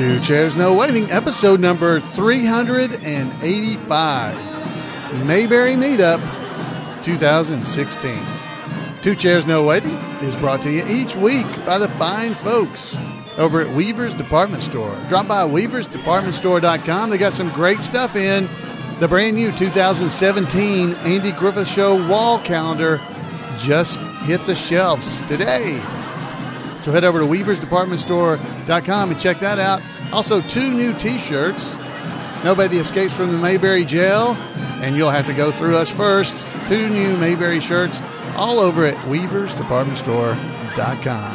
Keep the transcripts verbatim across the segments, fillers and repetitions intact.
Two Chairs No Waiting, episode number three hundred eighty-five, Mayberry Meetup twenty sixteen. Two Chairs No Waiting is brought to you each week by the fine folks over at Weaver's Department Store. Drop by weavers department store dot com. They got some great stuff in. The brand new two thousand seventeen Andy Griffith Show wall calendar just hit the shelves today. So head over to weavers department store dot com and check that out. Also, two new t-shirts. Nobody escapes from the Mayberry jail, and you'll have to go through us first. Two new Mayberry shirts, all over at weavers department store dot com.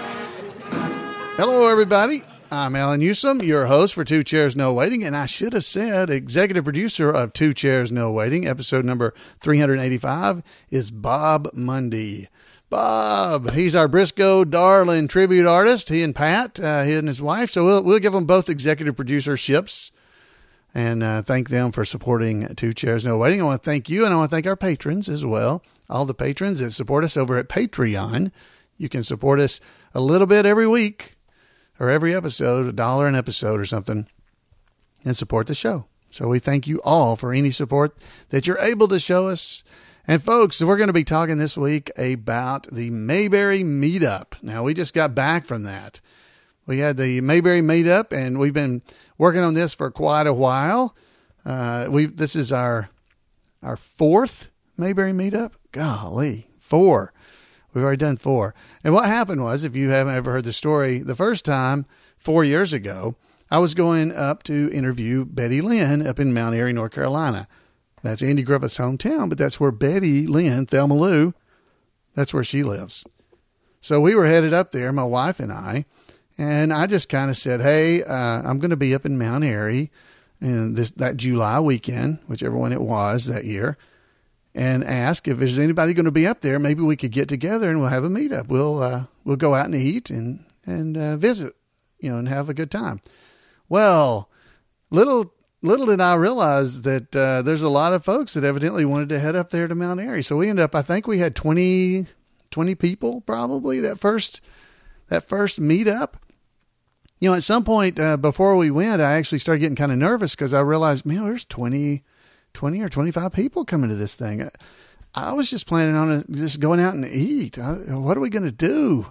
Hello, everybody. I'm Alan Newsom, your host for Two Chairs No Waiting, and I should have said executive producer of Two Chairs No Waiting. Episode number three hundred eighty-five is Bob Mundy. Bob, he's our Briscoe Darling tribute artist. He and Pat, uh, he and his wife. So we'll we'll give them both executive producerships and uh, thank them for supporting Two Chairs No Waiting. I want to thank you, and I want to thank our patrons as well. All the patrons that support us over at Patreon. You can support us a little bit every week or every episode, a dollar an episode or something, and support the show. So we thank you all for any support that you're able to show us. And folks, we're going to be talking this week about the Mayberry Meetup. Now, we just got back from that. We had the Mayberry Meetup, and we've been working on this for quite a while. Uh, we this is our our fourth Mayberry Meetup. Golly, four. We've already done four. And what happened was, if you haven't ever heard the story, the first time, four years ago, I was going up to interview Betty Lynn up in Mount Airy, North Carolina. That's Andy Griffith's hometown, but that's where Betty Lynn, Thelma Lou, that's where she lives. So we were headed up there, my wife and I, and I just kind of said, hey, uh, I'm going to be up in Mount Airy in this that July weekend, whichever one it was that year, and ask if there's anybody going to be up there. Maybe we could get together and we'll have a meetup. We'll uh, we'll go out and eat and and uh, visit, you know, and have a good time. Well, little. Little did I realize that uh, there's a lot of folks that evidently wanted to head up there to Mount Airy. So we ended up, I think we had twenty, twenty people probably that first, that first meetup. You know, at some point uh, before we went, I actually started getting kind of nervous because I realized, man, there's twenty, twenty or twenty-five people coming to this thing. I, I was just planning on a, just going out and eat. I, what are we going to do?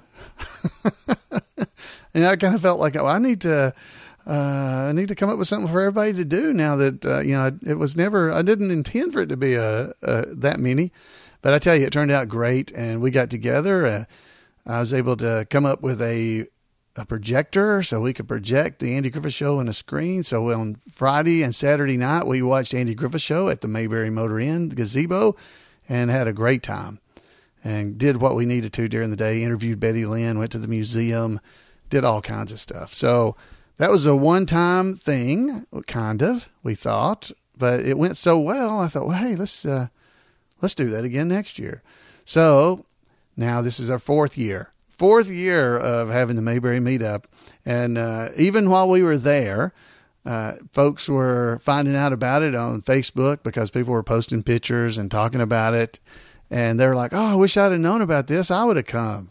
And I kind of felt like, oh, I need to... Uh, I need to come up with something for everybody to do now that, uh, you know, it was never, I didn't intend for it to be a, a that many, but I tell you, it turned out great. And we got together. Uh, I was able to come up with a, a projector so we could project the Andy Griffith Show on a screen. So on Friday and Saturday night, we watched Andy Griffith Show at the Mayberry Motor Inn gazebo and had a great time and did what we needed to during the day. Interviewed Betty Lynn, went to the museum, did all kinds of stuff. So that was a one-time thing, kind of, we thought, but it went so well, I thought, well, hey, let's uh, let's do that again next year. So now this is our fourth year, fourth year of having the Mayberry Meetup, and uh, even while we were there, uh, folks were finding out about it on Facebook because people were posting pictures and talking about it, and they were like, oh, I wish I'd have known about this. I would have come.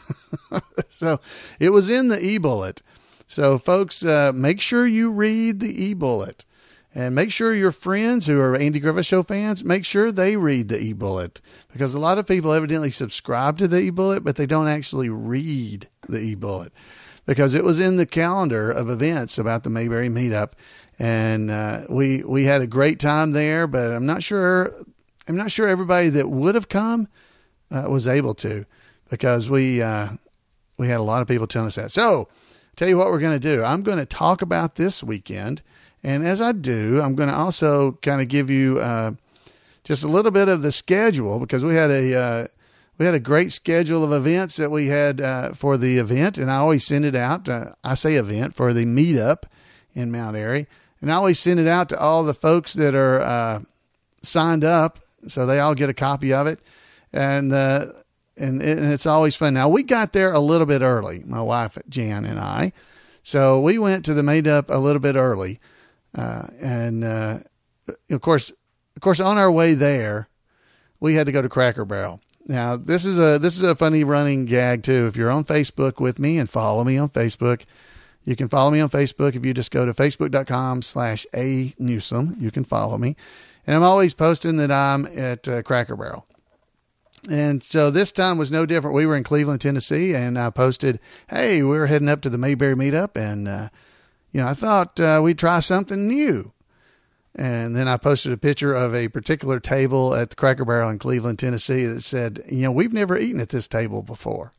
So it was in the e-bullet. So, folks, uh, make sure you read the e-bullet, and make sure your friends who are Andy Griffith Show fans, make sure they read the e-bullet, because a lot of people evidently subscribe to the e-bullet, but they don't actually read the e-bullet, because it was in the calendar of events about the Mayberry Meetup, and uh, we we had a great time there. But I'm not sure I'm not sure everybody that would have come uh, was able to, because we uh, we had a lot of people telling us that. So, tell you what we're going to do. I'm going to talk about this weekend. And as I do, I'm going to also kind of give you uh, just a little bit of the schedule, because we had a uh, we had a great schedule of events that we had uh, for the event. And I always send it out. Uh, I say event for the meetup in Mount Airy. And I always send it out to all the folks that are uh, signed up, so they all get a copy of it. And uh And, and it's always fun. Now, we got there a little bit early, my wife, Jan, and I. So we went to the meetup a little bit early. Uh, and, uh, of course, of course, on our way there, we had to go to Cracker Barrel. Now, this is a, this is a funny running gag too. If you're on Facebook with me and follow me on Facebook, You can follow me on Facebook. If you just go to facebook.com slash a Newsome, you can follow me. And I'm always posting that I'm at uh, Cracker Barrel. And so this time was no different. We were in Cleveland, Tennessee, and I posted, hey, we were heading up to the Mayberry meetup, and, uh, you know, I thought uh, we'd try something new. And then I posted a picture of a particular table at the Cracker Barrel in Cleveland, Tennessee that said, you know, we've never eaten at this table before.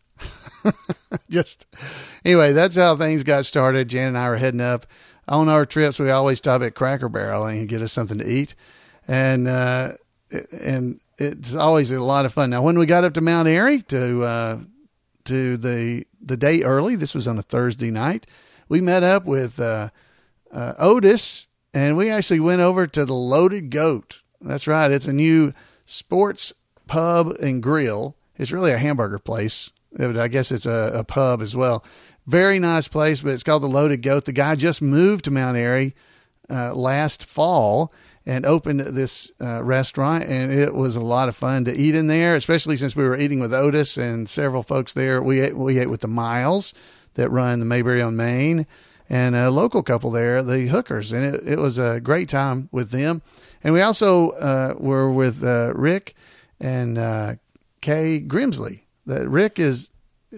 Just anyway, that's how things got started. Jan and I were heading up on our trips. We always stop at Cracker Barrel and get us something to eat. And, uh, and it's always a lot of fun. Now, when we got up to Mount Airy to, uh, to the, the day early, this was on a Thursday night, we met up with, uh, uh, Otis, and we actually went over to the Loaded Goat. That's right. It's a new sports pub and grill. It's really a hamburger place. I guess it's a, a pub as well. Very nice place, but it's called the Loaded Goat. The guy just moved to Mount Airy uh, last fall and opened this uh, restaurant, and it was a lot of fun to eat in there, especially since we were eating with Otis and several folks there. We ate, we ate with the Miles that run the Mayberry on Main, and a local couple there, the Hookers, and it, it was a great time with them. And we also uh, were with uh, Rick and uh, Kay Grimsley. That Rick is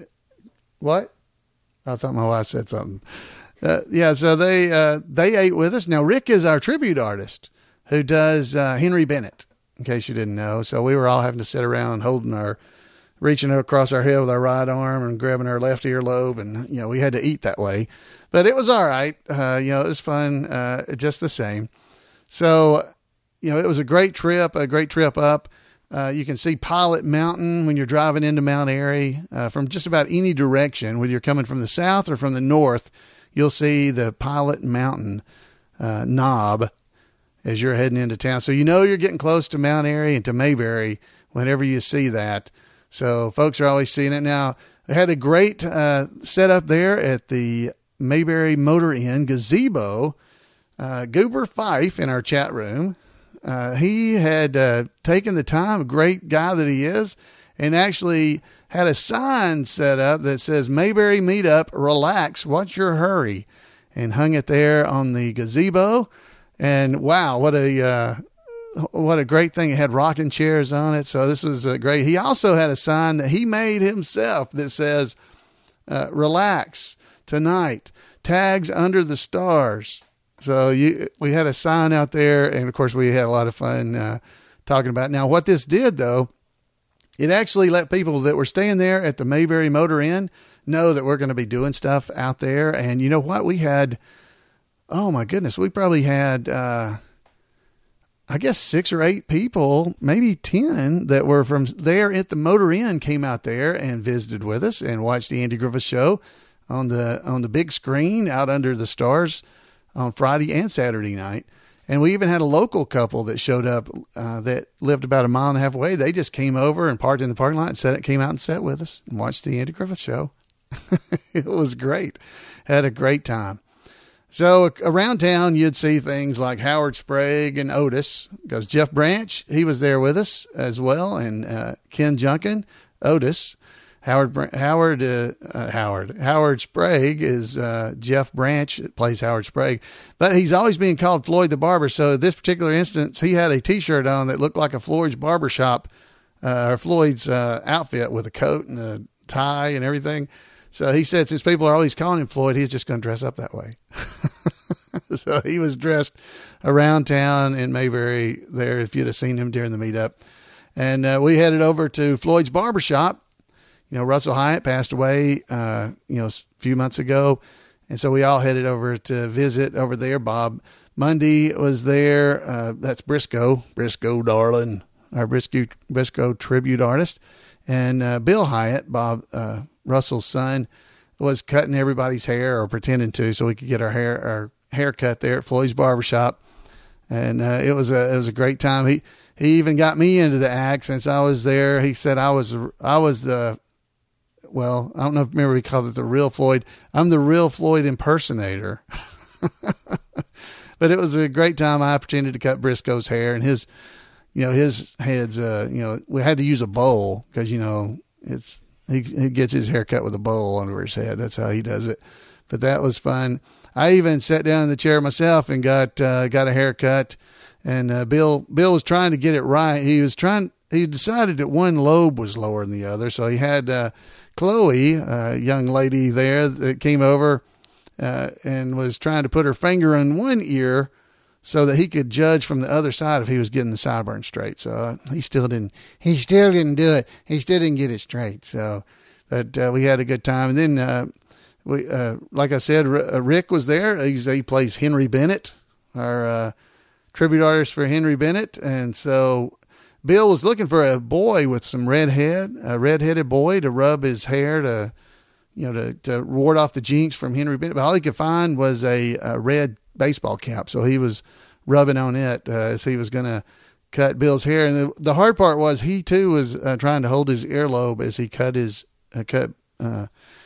what? I thought my wife said something. Uh, yeah, so they uh, they ate with us. Now Rick is our tribute artist who does uh, Henry Bennett, in case you didn't know. So we were all having to sit around holding our, reaching across our head with our right arm and grabbing our left earlobe, and you know we had to eat that way. But it was all right. Uh, you know, it was fun, uh, just the same. So, you know, it was a great trip, a great trip up. Uh, you can see Pilot Mountain when you're driving into Mount Airy uh, from just about any direction, whether you're coming from the south or from the north. You'll see the Pilot Mountain uh, knob as you're heading into town. So you know you're getting close to Mount Airy and to Mayberry whenever you see that. So folks are always seeing it. Now, I had a great uh, setup there at the Mayberry Motor Inn gazebo. Uh, Goober Fife in our chat room. Uh, he had uh, taken the time, great guy that he is, and actually had a sign set up that says Mayberry Meetup, relax, what's your hurry? And hung it there on the gazebo. And wow, what a uh, what a great thing. It had rocking chairs on it. So this was uh, great. He also had a sign that he made himself that says, uh, relax tonight, tags under the stars. So you, we had a sign out there, and of course we had a lot of fun uh, talking about it. Now, what this did, though, it actually let people that were staying there at the Mayberry Motor Inn know that we're going to be doing stuff out there. And you know what? We had, oh my goodness, we probably had, uh, I guess, six or eight people, maybe ten, that were from there at the Motor Inn came out there and visited with us and watched the Andy Griffith Show on the on the big screen out under the stars on Friday and Saturday night. And we even had a local couple that showed up uh, that lived about a mile and a half away. They just came over and parked in the parking lot and sat, came out and sat with us and watched the Andy Griffith Show. It was great. Had a great time. So around town, you'd see things like Howard Sprague and Otis, because Jeff Branch, he was there with us as well, and uh, Ken Junkin, Otis. Howard, Howard, uh, uh, Howard, Howard Sprague is, uh, Jeff Branch that plays Howard Sprague, but he's always being called Floyd the Barber. So this particular instance, he had a t-shirt on that looked like a Floyd's barbershop, uh, or Floyd's, uh, outfit with a coat and a tie and everything. So he said, since people are always calling him Floyd, he's just going to dress up that way. So he was dressed around town in Mayberry there, if you'd have seen him during the meetup. And, uh, we headed over to Floyd's barbershop. You know, Russell Hyatt passed away, uh, you know, a few months ago. And so we all headed over to visit over there. Bob Mundy was there. Uh, that's Briscoe, Briscoe, darling, our Briscoe, Briscoe tribute artist. And uh, Bill Hyatt, Bob uh, Russell's son, was cutting everybody's hair or pretending to so we could get our hair our hair cut there at Floyd's Barbershop. And uh, it was a it was a great time. He he even got me into the act since I was there. He said I was I was the Well, I don't know if remember he called it the real Floyd. I'm the real Floyd impersonator. But it was a great time. I pretended to cut Briscoe's hair, and his, you know, his head's, uh, you know, we had to use a bowl because, you know, it's, he, he gets his hair cut with a bowl under his head. That's how he does it. but that was fun. I even sat down in the chair myself and got uh, got a haircut. And uh, Bill Bill was trying to get it right. He was trying. He decided that one lobe was lower than the other, so he had uh, Chloe, a young lady there, that came over uh, and was trying to put her finger in one ear so that he could judge from the other side if he was getting the sideburn straight. So uh, he still didn't. He still didn't do it. He still didn't get it straight. So, but uh, we had a good time. And then uh, we, uh, like I said, R- Rick was there. He's, he plays Henry Bennett, our uh, tribute artist for Henry Bennett, and so Bill was looking for a boy with some red head, a red-headed boy to rub his hair to, you know, to, to ward off the jinx from Henry Bennett. But all he could find was a, a red baseball cap, so he was rubbing on it uh, as he was going to cut Bill's hair. And the, the hard part was he too was uh, trying to hold his earlobe as he cut his uh, cut uh,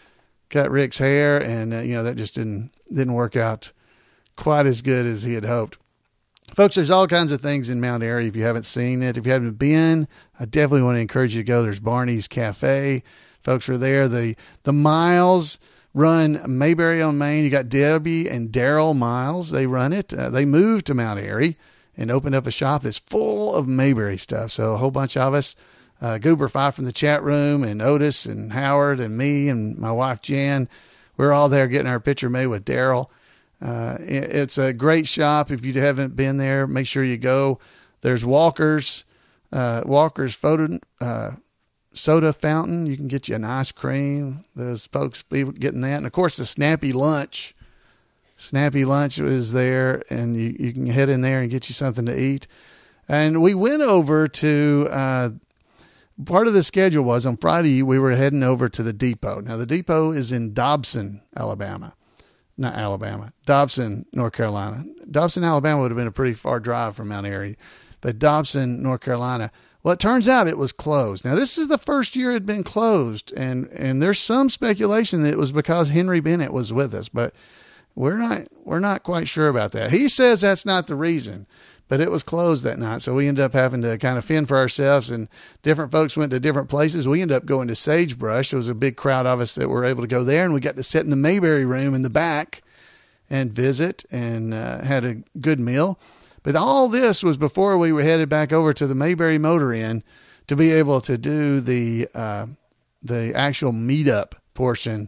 cut Rick's hair, and uh, you know that just didn't didn't work out quite as good as he had hoped. Folks, there's all kinds of things in Mount Airy. If you haven't seen it, if you haven't been, I definitely want to encourage you to go. There's Barney's Cafe. Folks are there. The the Miles run Mayberry on Main. You got Debbie and Daryl Miles. They run it. Uh, they moved to Mount Airy and opened up a shop that's full of Mayberry stuff. So a whole bunch of us, uh, Goober Five from the chat room, and Otis and Howard and me and my wife Jan, we're all there getting our picture made with Daryl. Uh, it's a great shop. If you haven't been there, make sure you go. There's Walker's, uh, Walker's photo, uh, soda fountain. You can get you an ice cream. Those folks be getting that. And of course the Snappy Lunch, Snappy Lunch is there, and you, you can head in there and get you something to eat. And we went over to, uh, part of the schedule was on Friday, we were heading over to the depot. Now the depot is in Dobson, Alabama. Not Alabama, Dobson, North Carolina. Dobson, Alabama would have been a pretty far drive from Mount Airy, but Dobson, North Carolina. Well, it turns out it was closed. Now, this is the first year it had been closed, and, and there's some speculation that it was because Henry Bennett was with us, but we're not we're not quite sure about that. He says that's not the reason, but it was closed that night, so we ended up having to kind of fend for ourselves, and different folks went to different places. We ended up going to Sagebrush. There was a big crowd of us that were able to go there, and we got to sit in the Mayberry room in the back and visit, and uh, had a good meal. But all this was before we were headed back over to the Mayberry Motor Inn to be able to do the uh, the actual meetup portion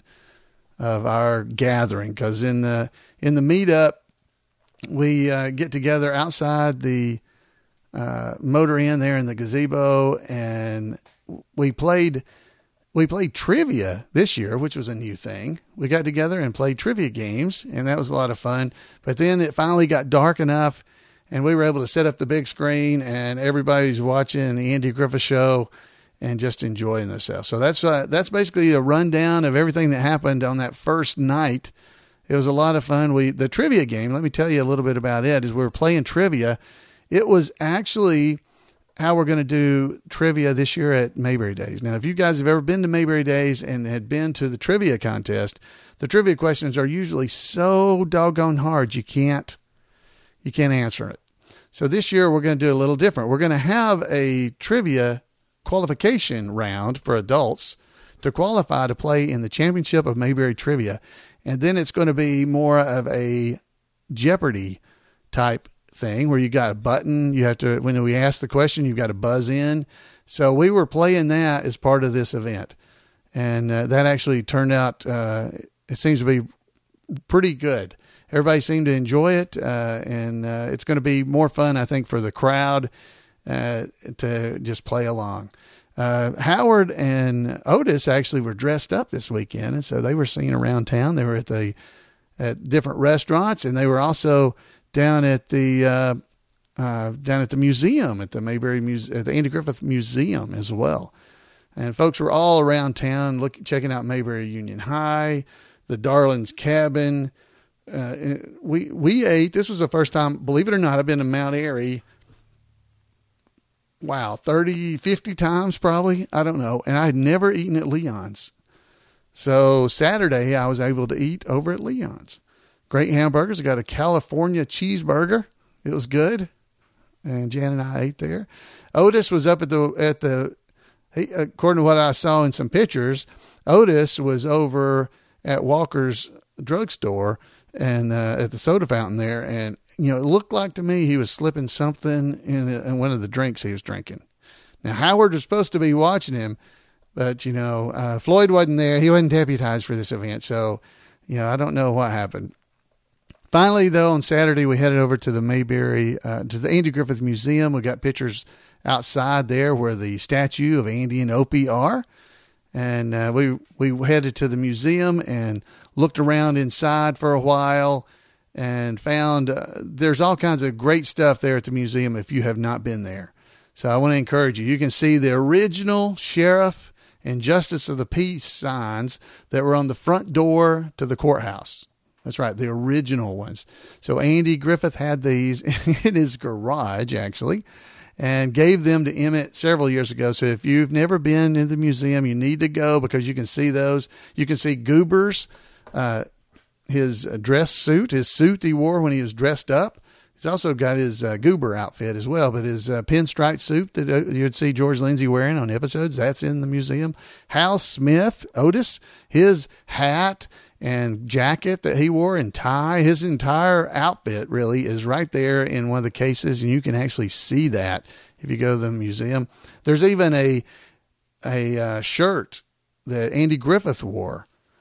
of our gathering. Because in the in the meetup, we uh, get together outside the uh, Motor Inn there in the gazebo, and we played we played trivia this year, which was a new thing. We got together and played trivia games, and that was a lot of fun. But then it finally got dark enough, and we were able to set up the big screen, and everybody's watching the Andy Griffith Show and just enjoying themselves. So that's uh, that's basically a rundown of everything that happened on that first night. It was a lot of fun. We the trivia game, let me tell you a little bit about it, is we were playing trivia. It was actually how we're going to do trivia this year at Mayberry Days. Now, if you guys have ever been to Mayberry Days and had been to the trivia contest, the trivia questions are usually so doggone hard you can't you can't answer it. So this year we're going to do a little different. We're going to have a trivia qualification round for adults to qualify to play in the Championship of Mayberry Trivia. And then it's going to be more of a Jeopardy type thing where you got a button. You have to, when we ask the question, you've got to buzz in. So we were playing that as part of this event. And uh, that actually turned out, uh, it seems to be pretty good. Everybody seemed to enjoy it. Uh, and uh, it's going to be more fun, I think, for the crowd uh, to just play along. Uh, Howard and Otis actually were dressed up this weekend, and so they were seen around town. They were at the at different restaurants, and they were also down at the uh, uh, down at the museum at the Mayberry Muse- at the Andy Griffith Museum as well. And folks were all around town, looking checking out Mayberry Union High, the Darlings Cabin. Uh, we we ate. This was the first time, believe it or not, I've been to Mount Airy. Wow, thirty, fifty times probably. I don't know. And I had never eaten at Leon's. So Saturday I was able to eat over at Leon's. Great hamburgers. I got a California cheeseburger. It was good. And Jan and I ate there. Otis was up at the, at the, he, according to what I saw in some pictures, Otis was over at Walker's drugstore and uh, at the soda fountain there, and you know, it looked like to me he was slipping something in, in one of the drinks he was drinking. Now Howard was supposed to be watching him, but you know, uh, Floyd wasn't there. He wasn't deputized for this event, so you know, I don't know what happened. Finally, though, on Saturday we headed over to the Mayberry, uh, to the Andy Griffith Museum. We got pictures outside there where the statue of Andy and Opie are. And uh, we we headed to the museum and looked around inside for a while and found uh, there's all kinds of great stuff there at the museum if you have not been there. So I want to encourage you. You can see the original sheriff and justice of the peace signs that were on the front door to the courthouse. That's right, the original ones. So Andy Griffith had these in his garage, actually, and gave them to Emmett several years ago. So if you've never been in the museum, you need to go because you can see those. You can see Goober's, uh, his dress suit, his suit he wore when he was dressed up. He's also got his uh, Goober outfit as well, but his uh, pinstripe suit that uh, you'd see George Lindsay wearing on episodes, that's in the museum. Hal Smith, Otis, his hat and jacket that he wore and tie, his entire outfit really is right there in one of the cases, and you can actually see that if you go to the museum. There's even a a uh, shirt that Andy Griffith wore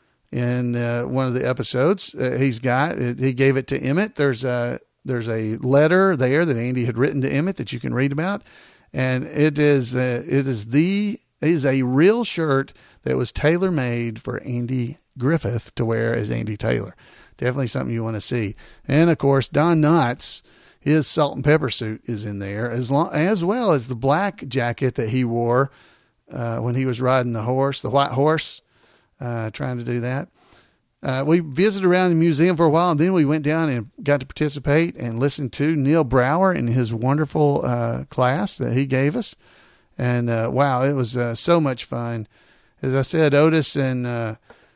in uh, one of the episodes. Uh, he's got it, he gave it to Emmett. There's a there's a letter there that Andy had written to Emmett that you can read about, and it is uh, it is the it is a real shirt that was tailor made for Andy Griffith to wear as Andy Taylor. Definitely something you want to see. And of course, Don Knotts, his salt and pepper suit is in there, as long as well as the black jacket that he wore uh, when he was riding the horse, the white horse, uh, trying to do that. Uh, we visited around the museum for a while, and then we went down and got to participate and listen to Neil Brower in his wonderful uh, class that he gave us. And uh, wow, it was uh, so much fun. As I said, Otis and uh,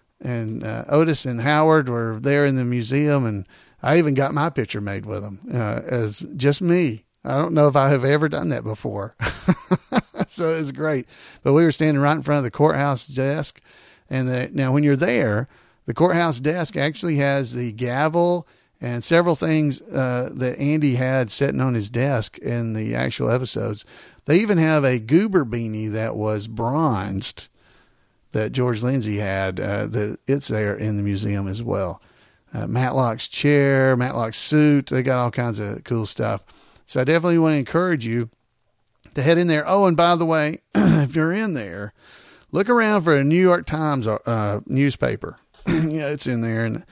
And uh, Otis and Howard were there in the museum, and I even got my picture made with them uh, as just me. I don't know if I have ever done that before. So it was great. But we were standing right in front of the courthouse desk. And the, now when you're there, the courthouse desk actually has the gavel and several things uh, that Andy had sitting on his desk in the actual episodes. They even have a Goober beanie that was bronzed that George Lindsay had, uh, that it's there in the museum as well. Uh, Matlock's chair, Matlock's suit, they got all kinds of cool stuff. So I definitely want to encourage you to head in there. Oh, and by the way, if you're in there, look around for a New York Times uh, newspaper. Yeah, it's in there. And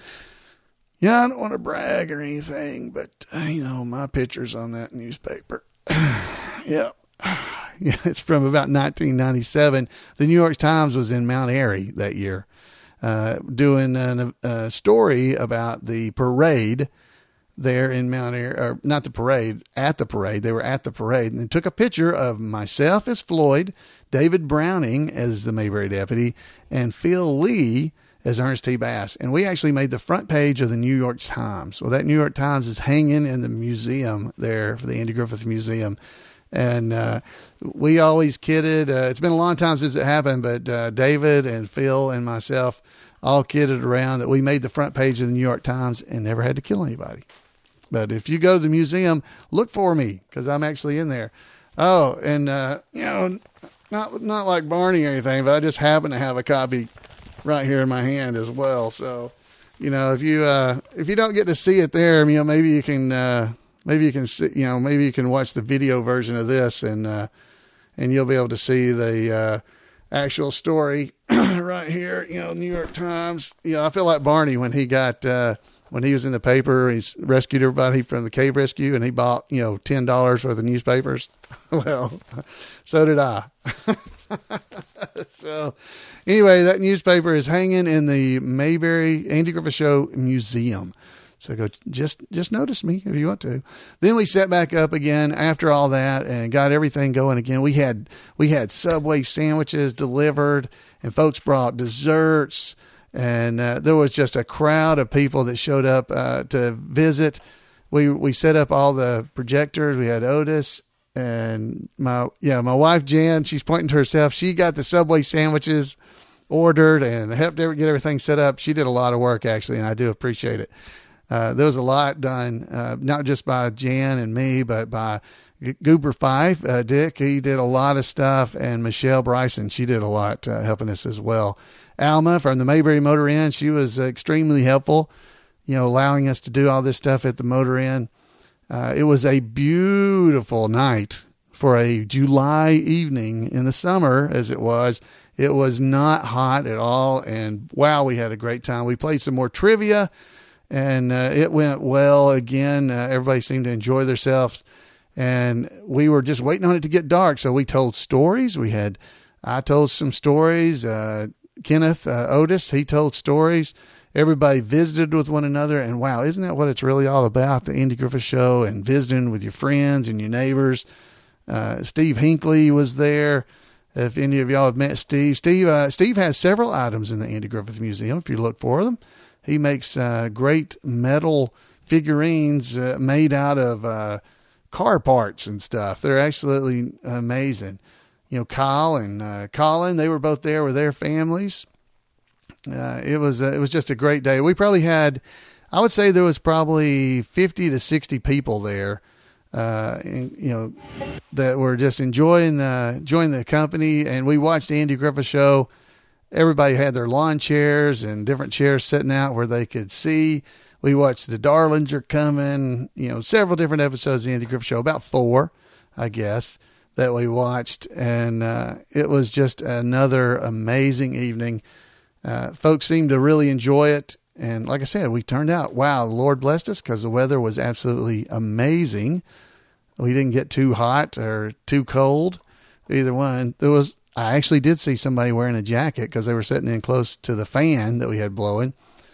yeah, I don't want to brag or anything, but uh, you know, my picture's on that newspaper. Yep. Yeah, it's from about nineteen ninety-seven. The New York Times was in Mount Airy that year, uh, doing an, a story about the parade there in Mount Airy, or not the parade, at the parade. They were at the parade, and they took a picture of myself as Floyd, David Browning as the Mayberry deputy, and Phil Lee as Ernest T. Bass. And we actually made the front page of the New York Times. Well, that New York Times is hanging in the museum there for the Andy Griffith Museum. And uh, we always kidded. Uh, it's been a long time since it happened, but uh, David and Phil and myself all kidded around that we made the front page of the New York Times and never had to kill anybody. But if you go to the museum, look for me because I'm actually in there. Oh, and, uh, you know, not not like Barney or anything, but I just happen to have a copy right here in my hand as well. So, you know, if you uh, if you don't get to see it there, you know, maybe you can... Uh, Maybe you can see, you know, maybe you can watch the video version of this, and uh, and you'll be able to see the uh, actual story right here. You know, New York Times. You know, I feel like Barney when he got uh, when he was in the paper. He's rescued everybody from the cave rescue, and he bought you know ten dollars worth of newspapers. Well, so did I. So anyway, that newspaper is hanging in the Mayberry Andy Griffith Show Museum. So go just just notice me if you want to. Then we set back up again after all that and got everything going again. We had we had Subway sandwiches delivered, and folks brought desserts, and uh, there was just a crowd of people that showed up uh, to visit. We we set up all the projectors. We had Otis and my yeah my wife Jan. She's pointing to herself. She got the Subway sandwiches. ordered and helped get everything set up. She did a lot of work, actually, and I do appreciate it. Uh, there was a lot done, uh, not just by Jan and me, but by G- Goober Fife, uh, Dick. He did a lot of stuff, and Michelle Bryson, she did a lot uh, helping us as well. Alma from the Mayberry Motor Inn, she was extremely helpful, you know, allowing us to do all this stuff at the Motor Inn. Uh, it was a beautiful night for a July evening in the summer, as it was. It was not hot at all, and wow, we had a great time. We played some more trivia, and uh, it went well again. Uh, everybody seemed to enjoy themselves, and we were just waiting on it to get dark, so we told stories. We had, I told some stories. Uh, Kenneth uh, Otis, he told stories. Everybody visited with one another, and wow, isn't that what it's really all about, the Andy Griffith Show, and visiting with your friends and your neighbors. Uh, Steve Hinckley was there. If any of y'all have met Steve, Steve, uh, Steve has several items in the Andy Griffith Museum. If you look for them, he makes uh, great metal figurines uh, made out of uh, car parts and stuff. They're absolutely amazing. You know, Kyle and uh, Colin, they were both there with their families. Uh, it was uh, it was just a great day. We probably had, I would say there was probably fifty to sixty people there. Uh, and, you know, that were just enjoying the, enjoying the company. And we watched the Andy Griffith Show. Everybody had their lawn chairs and different chairs sitting out where they could see. We watched The Darlings Are Coming, you know, several different episodes of the Andy Griffith Show, about four, I guess, that we watched. And, uh, it was just another amazing evening. Uh, folks seemed to really enjoy it. And like I said, we turned out, wow, the Lord blessed us because the weather was absolutely amazing. We didn't get too hot or too cold, either one. There was, I actually did see somebody wearing a jacket because they were sitting in close to the fan that we had blowing.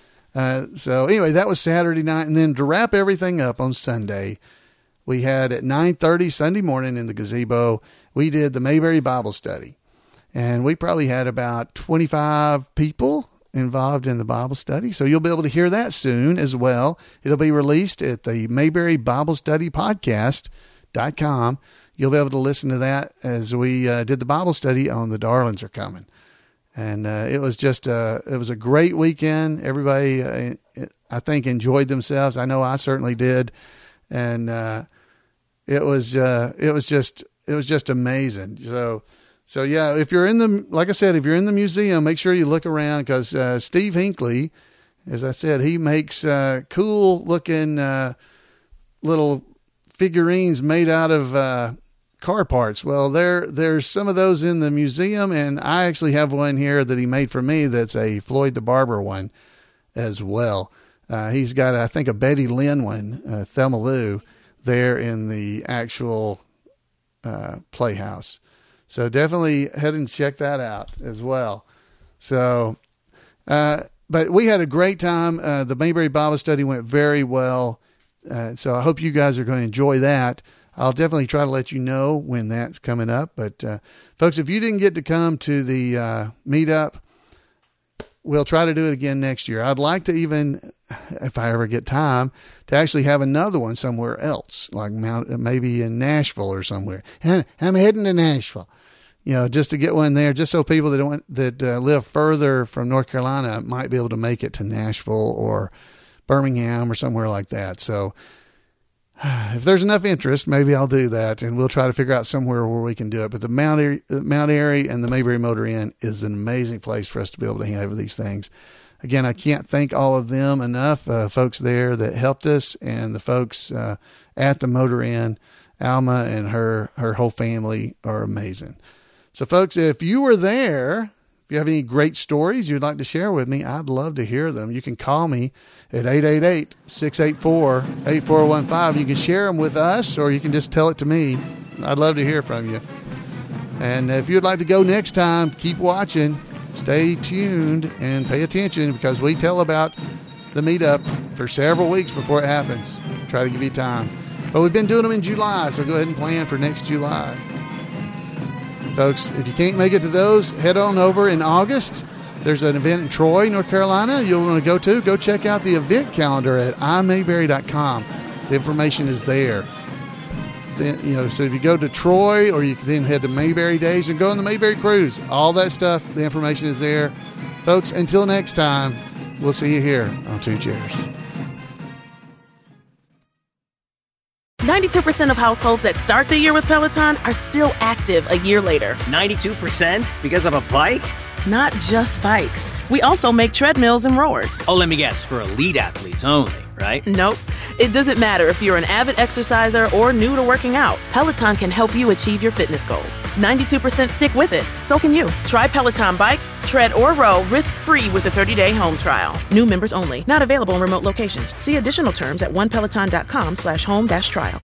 Uh, so anyway, that was Saturday night. And then to wrap everything up on Sunday, we had at nine thirty Sunday morning in the gazebo, we did the Mayberry Bible study. And we probably had about twenty-five people involved in the Bible study. So you'll be able to hear that soon as well. It'll be released at the Mayberry Bible Study Podcast dot com. You'll be able to listen to that as we uh, did the Bible study on The Darlings Are Coming. And uh, it was just a, it was a great weekend. Everybody, uh, I think, enjoyed themselves. I know I certainly did. And uh, it was, uh, it was just, it was just amazing. So, So yeah, if you're in the, like I said, if you're in the museum, make sure you look around because uh, Steve Hinckley, as I said, he makes uh, cool looking uh, little figurines made out of uh, car parts. Well, there there's some of those in the museum, and I actually have one here that he made for me. That's a Floyd the Barber one as well. Uh, he's got, I think, a Betty Lynn one, uh, Thelma Lou, there in the actual uh, playhouse. So definitely head and check that out as well. So, uh, but we had a great time. Uh, the Mayberry Bible study went very well. Uh, so I hope you guys are going to enjoy that. I'll definitely try to let you know when that's coming up. But, uh, folks, if you didn't get to come to the, uh, meetup, we'll try to do it again next year. I'd like to even, if I ever get time, to actually have another one somewhere else, like Mount, maybe in Nashville or somewhere. I'm heading to Nashville. You know, just to get one there, just so people that don't that uh, live further from North Carolina might be able to make it to Nashville or Birmingham or somewhere like that. So if there's enough interest, maybe I'll do that, and we'll try to figure out somewhere where we can do it. But the Mount Airy, Mount Airy and the Mayberry Motor Inn is an amazing place for us to be able to have these things. Again, I can't thank all of them enough, uh, folks there that helped us, and the folks uh, at the Motor Inn. Alma and her her whole family are amazing. So, folks, if you were there, if you have any great stories you'd like to share with me, I'd love to hear them. You can call me at eight eight eight, six eight four, eight four one five. You can share them with us, or you can just tell it to me. I'd love to hear from you. And if you'd like to go next time, keep watching, stay tuned, and pay attention because we tell about the meetup for several weeks before it happens. Try to give you time. But we've been doing them in July, so go ahead and plan for next July. Folks, if you can't make it to those, head on over in August. There's an event in Troy, North Carolina you'll want to go to. Go check out the event calendar at i mayberry dot com. The information is there. Then, you know, so if you go to Troy, or you can then head to Mayberry Days and go on the Mayberry Cruise, all that stuff, the information is there. Folks, until next time, we'll see you here on Two Chairs. ninety-two percent of households that start the year with Peloton are still active a year later. ninety-two percent? Because of a bike? Not just bikes. We also make treadmills and rowers. Oh, let me guess, for elite athletes only, right? Nope. It doesn't matter if you're an avid exerciser or new to working out. Peloton can help you achieve your fitness goals. ninety-two percent stick with it. So can you. Try Peloton bikes, tread, or row risk-free with a thirty-day home trial. New members only. Not available in remote locations. See additional terms at onepeloton.com slash home dash trial.